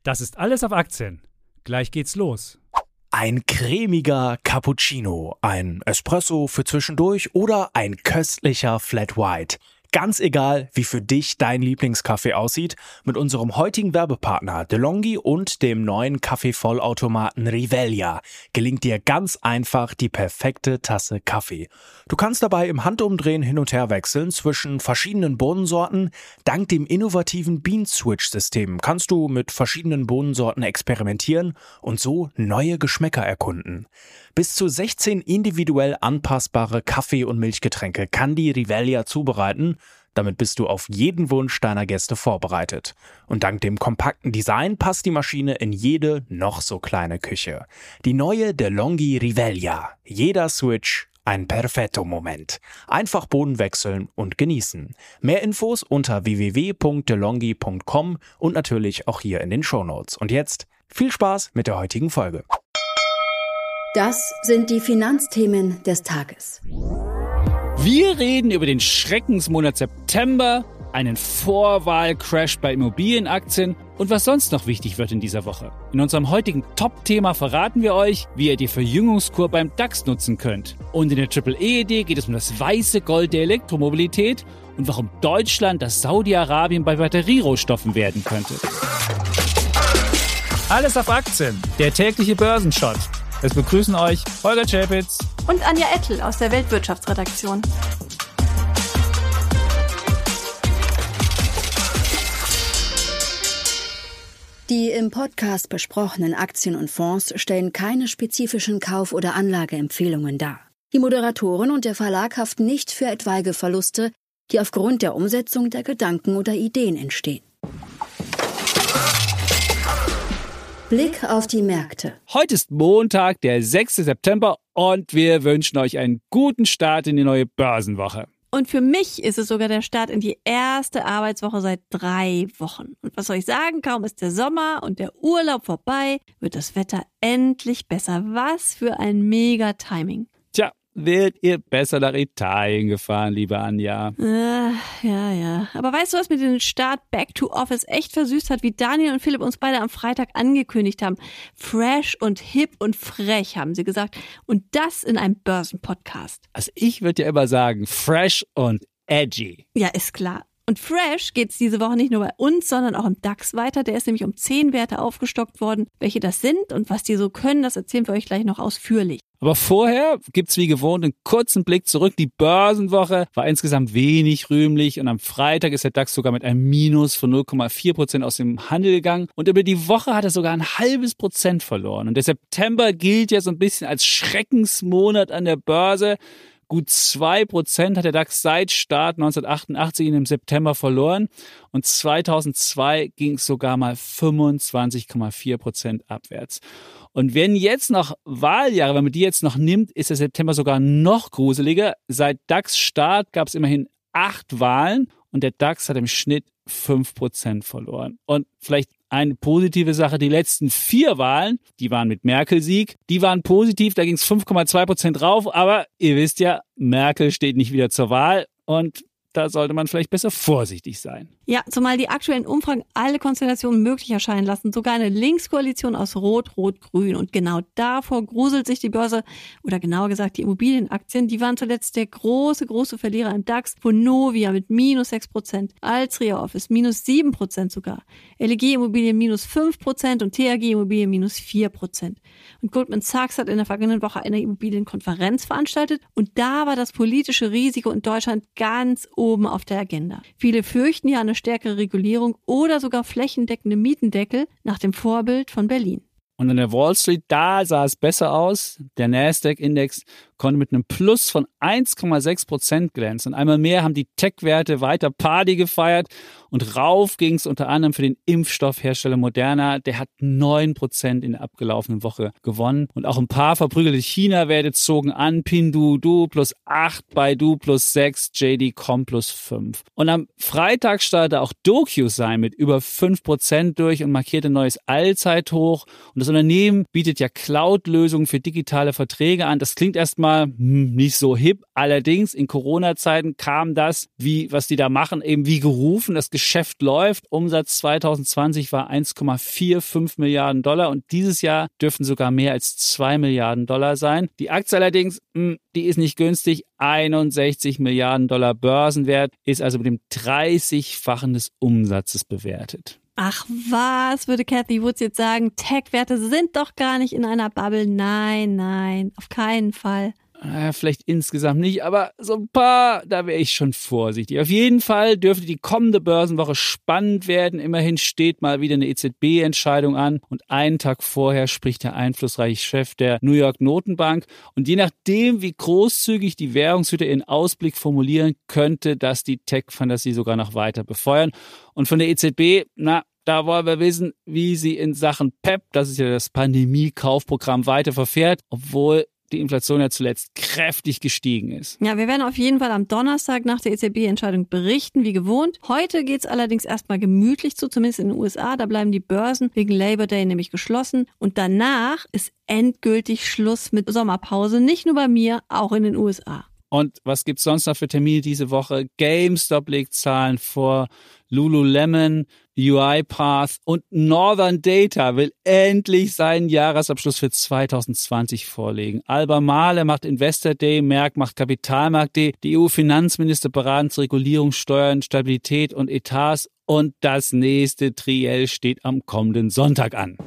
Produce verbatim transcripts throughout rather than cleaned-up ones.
Das ist alles auf Aktien. Gleich geht's los. Ein cremiger Cappuccino, ein Espresso für zwischendurch oder ein köstlicher Flat White. Ganz egal, wie für dich dein Lieblingskaffee aussieht, mit unserem heutigen Werbepartner DeLonghi und dem neuen Kaffeevollautomaten Rivelia gelingt dir ganz einfach die perfekte Tasse Kaffee. Du kannst dabei im Handumdrehen hin und her wechseln zwischen verschiedenen Bohnensorten. Dank dem innovativen Bean-Switch-System kannst du mit verschiedenen Bohnensorten experimentieren und so neue Geschmäcker erkunden. Bis zu sechzehn individuell anpassbare Kaffee- und Milchgetränke kann die Rivelia zubereiten. Damit bist du auf jeden Wunsch deiner Gäste vorbereitet. Und dank dem kompakten Design passt die Maschine in jede noch so kleine Küche. Die neue DeLonghi Rivelia. Jeder Switch ein perfetto Moment. Einfach Bohnen wechseln und genießen. Mehr Infos unter w w w punkt delonghi punkt com und natürlich auch hier in den Shownotes. Und jetzt viel Spaß mit der heutigen Folge. Das sind die Finanzthemen des Tages. Wir reden über den Schreckensmonat September, einen Vorwahl-Crash bei Immobilienaktien und was sonst noch wichtig wird in dieser Woche. In unserem heutigen Top-Thema verraten wir euch, wie ihr die Verjüngungskur beim DAX nutzen könnt. Und in der Triple E E D geht es um das weiße Gold der Elektromobilität und warum Deutschland das Saudi-Arabien bei Batterierohstoffen werden könnte. Alles auf Aktien, der tägliche Börsenshot. Es begrüßen euch Holger Czapitz und Anja Ettel aus der Weltwirtschaftsredaktion. Die im Podcast besprochenen Aktien und Fonds stellen keine spezifischen Kauf- oder Anlageempfehlungen dar. Die Moderatoren und der Verlag haften nicht für etwaige Verluste, die aufgrund der Umsetzung der Gedanken oder Ideen entstehen. Blick auf die Märkte. Heute ist Montag, der sechster September und wir wünschen euch einen guten Start in die neue Börsenwoche. Und für mich ist es sogar der Start in die erste Arbeitswoche seit drei Wochen. Und was soll ich sagen, kaum ist der Sommer und der Urlaub vorbei, wird das Wetter endlich besser. Was für ein Mega-Timing. Tja, wärt ihr besser nach Italien gefahren, liebe Anja? Äh, ja, ja. Aber weißt du, was mir den Start Back to Office echt versüßt hat, wie Daniel und Philipp uns beide am Freitag angekündigt haben? Fresh und hip und frech, haben sie gesagt. Und das in einem Börsenpodcast. Also ich würde ja immer sagen, fresh und edgy. Ja, ist klar. Und fresh geht's diese Woche nicht nur bei uns, sondern auch im DAX weiter. Der ist nämlich um zehn Werte aufgestockt worden. Welche das sind und was die so können, das erzählen wir euch gleich noch ausführlich. Aber vorher gibt's wie gewohnt einen kurzen Blick zurück. Die Börsenwoche war insgesamt wenig rühmlich und am Freitag ist der DAX sogar mit einem Minus von null Komma vier Prozent aus dem Handel gegangen. Und über die Woche hat er sogar ein halbes Prozent verloren. Und der September gilt ja so ein bisschen als Schreckensmonat an der Börse. Gut zwei Prozent hat der DAX seit Start neunzehnhundertachtundachtzig in dem September verloren und zweitausendzwei ging es sogar mal fünfundzwanzig Komma vier Prozent abwärts. Und wenn jetzt noch Wahljahre, wenn man die jetzt noch nimmt, ist der September sogar noch gruseliger. Seit DAX-Start gab es immerhin acht Wahlen und der DAX hat im Schnitt fünf Prozent verloren. Und vielleicht eine positive Sache, die letzten vier Wahlen, die waren mit Merkel-Sieg, die waren positiv, da ging es fünf Komma zwei Prozent rauf, aber ihr wisst ja, Merkel steht nicht wieder zur Wahl und da sollte man vielleicht besser vorsichtig sein. Ja, zumal die aktuellen Umfragen alle Konstellationen möglich erscheinen lassen. Sogar eine Linkskoalition aus Rot, Rot, Grün. Und genau davor gruselt sich die Börse, oder genauer gesagt die Immobilienaktien. Die waren zuletzt der große, große Verlierer im DAX. Vonovia mit minus sechs Prozent, Alstria Office minus sieben Prozent sogar, L E G Immobilien minus fünf Prozent und T A G Immobilien minus vier Prozent. Und Goldman Sachs hat in der vergangenen Woche eine Immobilienkonferenz veranstaltet. Und da war das politische Risiko in Deutschland ganz oben auf der Agenda. Viele fürchten ja eine stärkere Regulierung oder sogar flächendeckende Mietendeckel nach dem Vorbild von Berlin. Und an der Wall Street, da sah es besser aus. Der Nasdaq-Index konnte mit einem Plus von eins Komma sechs Prozent glänzen. Und einmal mehr haben die Tech-Werte weiter Party gefeiert. Und rauf ging es unter anderem für den Impfstoffhersteller Moderna. Der hat neun Prozent in der abgelaufenen Woche gewonnen. Und auch ein paar verprügelte China-Werte zogen an. Pinduoduo plus acht, Baidu plus sechs, J D Com plus fünf. Und am Freitag startete auch DocuSign mit über fünf Prozent durch und markierte ein neues Allzeithoch. Und das Unternehmen bietet ja Cloud-Lösungen für digitale Verträge an. Das klingt erstmal erstmal hm, nicht so hip. Allerdings in Corona-Zeiten kam das, wie was die da machen, eben wie gerufen. Das Geschäft läuft. Umsatz zwanzig zwanzig war eins Komma fünfundvierzig Milliarden Dollar und dieses Jahr dürften sogar mehr als zwei Milliarden Dollar sein. Die Aktie allerdings, hm, die ist nicht günstig. einundsechzig Milliarden Dollar Börsenwert, ist also mit dem dreißigfachen des Umsatzes bewertet. Ach was, würde Cathie Woods jetzt sagen, Tech-Werte sind doch gar nicht in einer Bubble. Nein, nein, auf keinen Fall. Äh, vielleicht insgesamt nicht, aber so ein paar, da wäre ich schon vorsichtig. Auf jeden Fall dürfte die kommende Börsenwoche spannend werden. Immerhin steht mal wieder eine E Z B-Entscheidung an und einen Tag vorher spricht der einflussreiche Chef der New York Notenbank. Und je nachdem, wie großzügig die Währungshüter ihren Ausblick formulieren, könnte das die Tech-Fantasie sogar noch weiter befeuern. Und von der E Z B, na, da wollen wir wissen, wie sie in Sachen P E P, das ist ja das Pandemie-Kaufprogramm, weiter verfährt, obwohl die Inflation ja zuletzt kräftig gestiegen ist. Ja, wir werden auf jeden Fall am Donnerstag nach der E Z B-Entscheidung berichten, wie gewohnt. Heute geht's allerdings erstmal gemütlich zu, zumindest in den U S A. Da bleiben die Börsen wegen Labor Day nämlich geschlossen. Und danach ist endgültig Schluss mit Sommerpause. Nicht nur bei mir, auch in den U S A. Und was gibt's sonst noch für Termine diese Woche? GameStop legt Zahlen vor, Lululemon, UiPath und Northern Data will endlich seinen Jahresabschluss für zwanzig zwanzig vorlegen. Albemarle macht Investor Day, Merck macht Kapitalmarkt Day, die E U-Finanzminister beraten zu Regulierung, Steuern, Stabilität und Etats und das nächste Triell steht am kommenden Sonntag an.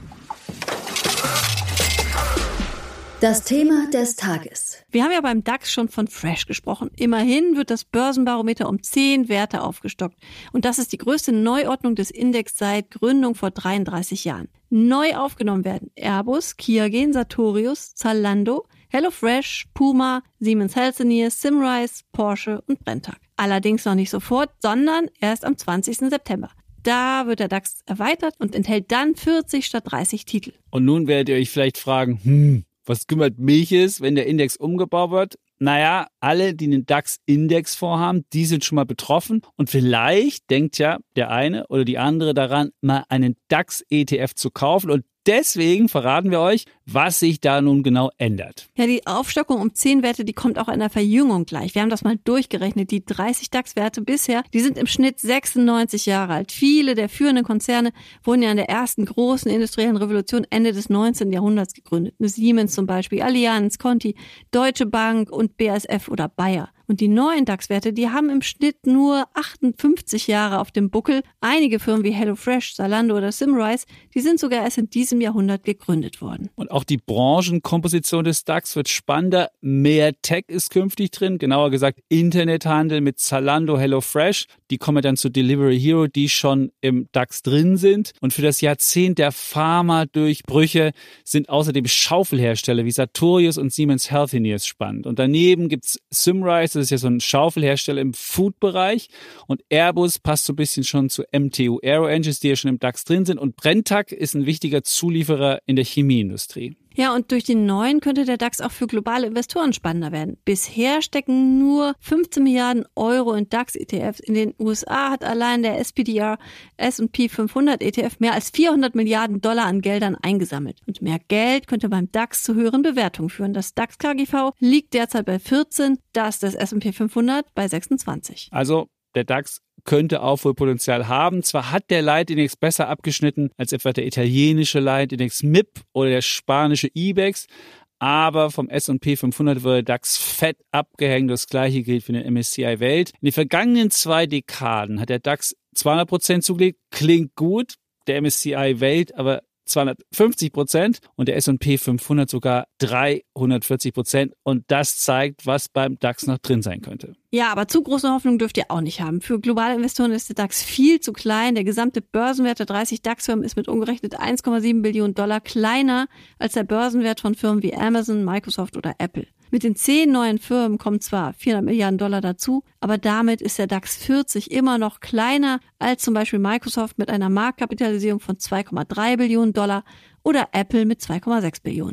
Das Thema des Tages. Wir haben ja beim DAX schon von Fresh gesprochen. Immerhin wird das Börsenbarometer um zehn Werte aufgestockt. Und das ist die größte Neuordnung des Index seit Gründung vor dreiunddreißig Jahren. Neu aufgenommen werden Airbus, Qiagen, Sartorius, Zalando, HelloFresh, Puma, Siemens Healthineers, Symrise, Porsche und Brenntag. Allerdings noch nicht sofort, sondern erst am zwanzigsten September. Da wird der DAX erweitert und enthält dann vierzig statt dreißig Titel. Und nun werdet ihr euch vielleicht fragen, hm, was kümmert mich es, wenn der Index umgebaut wird? Naja, alle, die einen DAX-Index vorhaben, die sind schon mal betroffen. Und vielleicht denkt ja der eine oder die andere daran, mal einen DAX-E T F zu kaufen. Und deswegen verraten wir euch, was sich da nun genau ändert. Ja, die Aufstockung um zehn Werte, die kommt auch in der Verjüngung gleich. Wir haben das mal durchgerechnet. Die dreißig DAX-Werte bisher, die sind im Schnitt sechsundneunzig Jahre alt. Viele der führenden Konzerne wurden ja in der ersten großen industriellen Revolution Ende des neunzehnten Jahrhunderts gegründet. Siemens zum Beispiel, Allianz, Conti, Deutsche Bank und B A S F oder Bayer. Und die neuen DAX-Werte, die haben im Schnitt nur achtundfünfzig Jahre auf dem Buckel. Einige Firmen wie HelloFresh, Zalando oder Symrise, die sind sogar erst in diesem Jahrhundert gegründet worden. Und auch die Branchenkomposition des DAX wird spannender. Mehr Tech ist künftig drin, genauer gesagt Internethandel mit Zalando, HelloFresh. Die kommen dann zu Delivery Hero, die schon im DAX drin sind. Und für das Jahrzehnt der Pharma-Durchbrüche sind außerdem Schaufelhersteller wie Sartorius und Siemens Healthineers spannend. Und daneben gibt's Symrise, das ist ja so ein Schaufelhersteller im Food-Bereich. Und Airbus passt so ein bisschen schon zu M T U Aero Engines, die ja schon im DAX drin sind. Und Brenntag ist ein wichtiger Zulieferer in der Chemieindustrie. Ja, und durch den neuen könnte der DAX auch für globale Investoren spannender werden. Bisher stecken nur fünfzehn Milliarden Euro in DAX-E T Fs. In den U S A hat allein der S P D R S und P fünfhundert E T F mehr als vierhundert Milliarden Dollar an Geldern eingesammelt. Und mehr Geld könnte beim DAX zu höheren Bewertungen führen. Das DAX-K G V liegt derzeit bei vierzehn, das des S und P fünfhundert bei sechsundzwanzig. Also der DAX könnte Aufholpotenzial haben. Zwar hat der Leitindex besser abgeschnitten als etwa der italienische Leitindex M I P oder der spanische IBEX, aber vom S und P fünfhundert wurde der DAX fett abgehängt. Das gleiche gilt für den M S C I Welt. In den vergangenen zwei Dekaden hat der DAX zweihundert Prozent zugelegt. Klingt gut. Der M S C I Welt aber zweihundertfünfzig Prozent und der S und P fünfhundert sogar dreihundertvierzig Prozent. Und das zeigt, was beim DAX noch drin sein könnte. Ja, aber zu große Hoffnung dürft ihr auch nicht haben. Für globale Investoren ist der DAX viel zu klein. Der gesamte Börsenwert der dreißig DAX-Firmen ist mit umgerechnet eins Komma sieben Billionen Dollar kleiner als der Börsenwert von Firmen wie Amazon, Microsoft oder Apple. Mit den zehn neuen Firmen kommen zwar vierhundert Milliarden Dollar dazu, aber damit ist der DAX vierzig immer noch kleiner als zum Beispiel Microsoft mit einer Marktkapitalisierung von zwei Komma drei Billionen Dollar oder Apple mit zwei Komma sechs Billionen.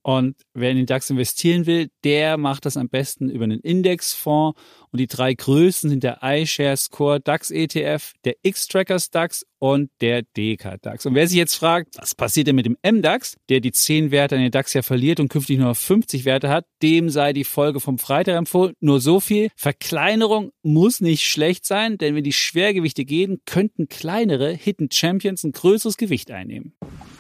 Und wer in den DAX investieren will, der macht das am besten über einen Indexfonds. Und die drei größten sind der iShares Core DAX E T F, der X-Trackers DAX und der D K DAX. Und wer sich jetzt fragt, was passiert denn mit dem M DAX, der die zehn Werte an den DAX ja verliert und künftig nur noch fünfzig Werte hat, dem sei die Folge vom Freitag empfohlen. Nur so viel. Verkleinerung muss nicht schlecht sein, denn wenn die Schwergewichte gehen, könnten kleinere Hidden Champions ein größeres Gewicht einnehmen.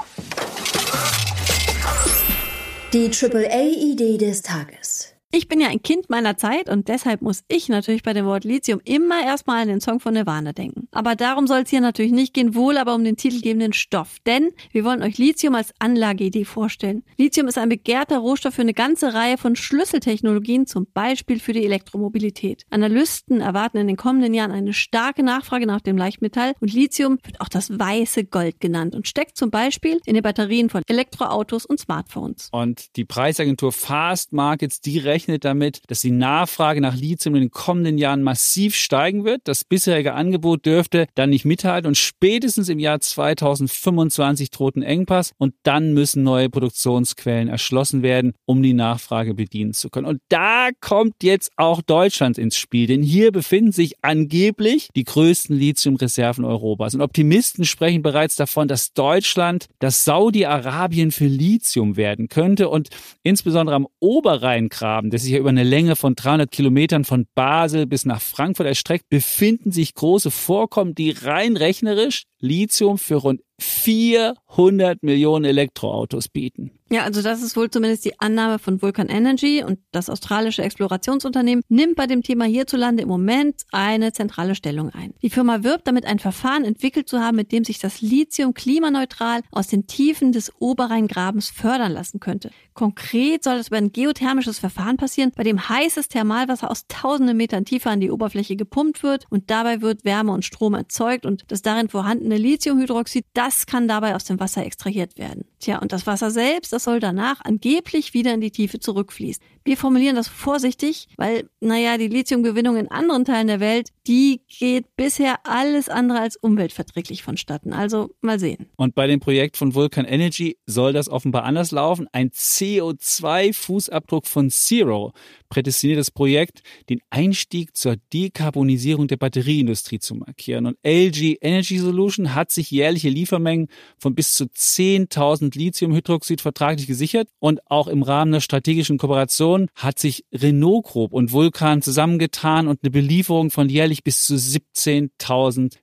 Die Triple A-Idee des Tages. Ich bin ja ein Kind meiner Zeit und deshalb muss ich natürlich bei dem Wort Lithium immer erstmal an den Song von Nirvana denken. Aber darum soll es hier natürlich nicht gehen, wohl aber um den titelgebenden Stoff. Denn wir wollen euch Lithium als Anlageidee vorstellen. Lithium ist ein begehrter Rohstoff für eine ganze Reihe von Schlüsseltechnologien, zum Beispiel für die Elektromobilität. Analysten erwarten in den kommenden Jahren eine starke Nachfrage nach dem Leichtmetall und Lithium wird auch das weiße Gold genannt und steckt zum Beispiel in den Batterien von Elektroautos und Smartphones. Und die Preisagentur Fast Markets, die rechnet damit, dass die Nachfrage nach Lithium in den kommenden Jahren massiv steigen wird. Das bisherige Angebot dürfte dann nicht mithalten und spätestens im Jahr zweitausendfünfundzwanzig droht ein Engpass und dann müssen neue Produktionsquellen erschlossen werden, um die Nachfrage bedienen zu können. Und da kommt jetzt auch Deutschland ins Spiel, denn hier befinden sich angeblich die größten Lithiumreserven Europas. Und Optimisten sprechen bereits davon, dass Deutschland das Saudi-Arabien für Lithium werden könnte und insbesondere am Oberrheingraben, das sich ja über eine Länge von dreihundert Kilometern von Basel bis nach Frankfurt erstreckt, befinden sich große Vorkommen, die rein rechnerisch Lithium für rund vierhundert Millionen Elektroautos bieten. Ja, also das ist wohl zumindest die Annahme von Vulcan Energy und das australische Explorationsunternehmen nimmt bei dem Thema hierzulande im Moment eine zentrale Stellung ein. Die Firma wirbt damit, ein Verfahren entwickelt zu haben, mit dem sich das Lithium klimaneutral aus den Tiefen des Oberrheingrabens fördern lassen könnte. Konkret soll das über ein geothermisches Verfahren passieren, bei dem heißes Thermalwasser aus tausenden Metern Tiefe an die Oberfläche gepumpt wird und dabei wird Wärme und Strom erzeugt und das darin vorhandene Lithiumhydroxid, das kann dabei aus dem Wasser extrahiert werden. Tja, und das Wasser selbst, das soll danach angeblich wieder in die Tiefe zurückfließen. Wir formulieren das vorsichtig, weil, naja, die Lithiumgewinnung in anderen Teilen der Welt, die geht bisher alles andere als umweltverträglich vonstatten. Also mal sehen. Und bei dem Projekt von Vulcan Energy soll das offenbar anders laufen. Ein C O zwei Fußabdruck von Zero prädestiniert das Projekt, den Einstieg zur Dekarbonisierung der Batterieindustrie zu markieren. Und L G Energy Solution hat sich jährliche Liefermengen von bis zu zehntausend Lithiumhydroxid vertraglich gesichert. Und auch im Rahmen der strategischen Kooperation hat sich Renault Group und Vulcan zusammengetan und eine Belieferung von jährlich bis zu siebzehntausend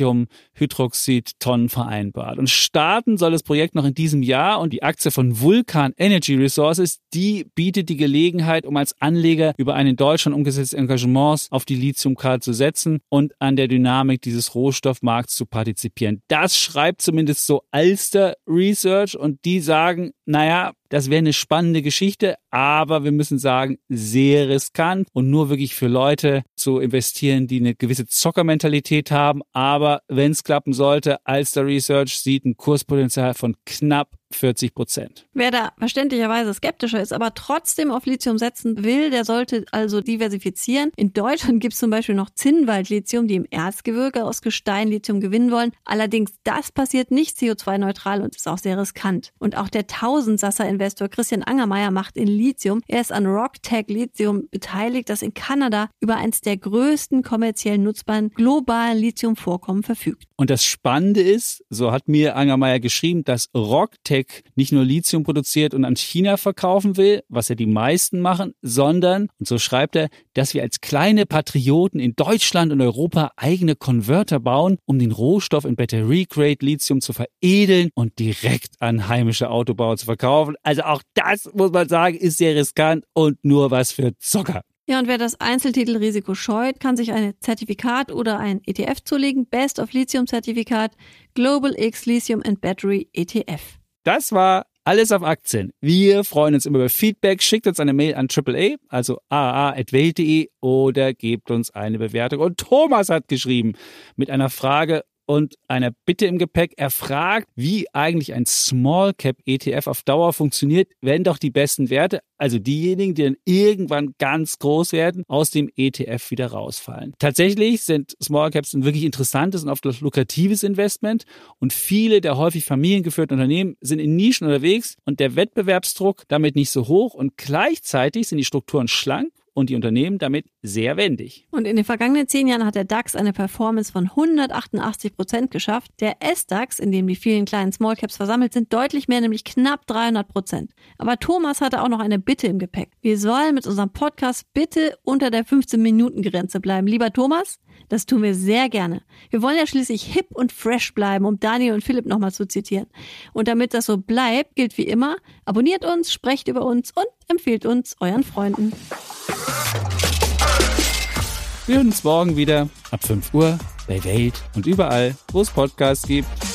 Lithiumhydroxid-Tonnen vereinbart. Und starten soll das Projekt noch in diesem Jahr und die Aktie von Vulcan Energy Resources, die bietet die Gelegenheit, um als Anleger über ein in Deutschland umgesetztes Engagements auf die Lithiumkarte zu setzen und an der Dynamik dieses Rohstoffmarkts zu partizipieren. Das schreibt zumindest so Alster Research und die sagen, naja, das wäre eine spannende Geschichte, aber wir müssen sagen, sehr riskant und nur wirklich für Leute zu investieren, die eine gewisse Zockermentalität haben. Aber wenn es klappen sollte, Alster Research sieht ein Kurspotenzial von knapp vierzig Prozent. Wer da verständlicherweise skeptischer ist, aber trotzdem auf Lithium setzen will, der sollte also diversifizieren. In Deutschland gibt es zum Beispiel noch Zinnwald-Lithium, die im Erzgebirge aus Gestein Lithium gewinnen wollen. Allerdings, das passiert nicht C O zwei neutral und ist auch sehr riskant. Und auch der Tausendsasser-Investor Christian Angermeier macht in Lithium. Er ist an Rocktech Lithium beteiligt, das in Kanada über eines der größten kommerziell nutzbaren globalen Lithiumvorkommen verfügt. Und das Spannende ist, so hat mir Angermeier geschrieben, dass Rocktech nicht nur Lithium produziert und an China verkaufen will, was ja die meisten machen, sondern, und so schreibt er, dass wir als kleine Patrioten in Deutschland und Europa eigene Konverter bauen, um den Rohstoff in Battery-Grade Lithium zu veredeln und direkt an heimische Autobauer zu verkaufen. Also auch das, muss man sagen, ist sehr riskant und nur was für Zocker. Ja, und wer das Einzeltitelrisiko scheut, kann sich ein Zertifikat oder ein E T F zulegen. Best of Lithium Zertifikat Global X Lithium and Battery E T F. Das war alles auf Aktien. Wir freuen uns immer über Feedback. Schickt uns eine Mail an Triple A, also a a at welt punkt de oder gebt uns eine Bewertung. Und Thomas hat geschrieben mit einer Frage, und einer Bitte im Gepäck. Er fragt, wie eigentlich ein Small Cap E T F auf Dauer funktioniert, wenn doch die besten Werte, also diejenigen, die dann irgendwann ganz groß werden, aus dem E T F wieder rausfallen. Tatsächlich sind Small Caps ein wirklich interessantes und oft lukratives Investment und viele der häufig familiengeführten Unternehmen sind in Nischen unterwegs und der Wettbewerbsdruck damit nicht so hoch und gleichzeitig sind die Strukturen schlank und die Unternehmen damit sehr wendig. Und in den vergangenen zehn Jahren hat der DAX eine Performance von hundertachtundachtzig Prozent geschafft. Der S-DAX, in dem die vielen kleinen Smallcaps versammelt sind, deutlich mehr, nämlich knapp dreihundert Prozent. Aber Thomas hatte auch noch eine Bitte im Gepäck. Wir sollen mit unserem Podcast bitte unter der fünfzehn-Minuten-Grenze bleiben. Lieber Thomas, das tun wir sehr gerne. Wir wollen ja schließlich hip und fresh bleiben, um Daniel und Philipp nochmal zu zitieren. Und damit das so bleibt, gilt wie immer, abonniert uns, sprecht über uns und empfehlt uns euren Freunden. Wir hören uns morgen wieder ab fünf Uhr bei Welt und überall, wo es Podcasts gibt.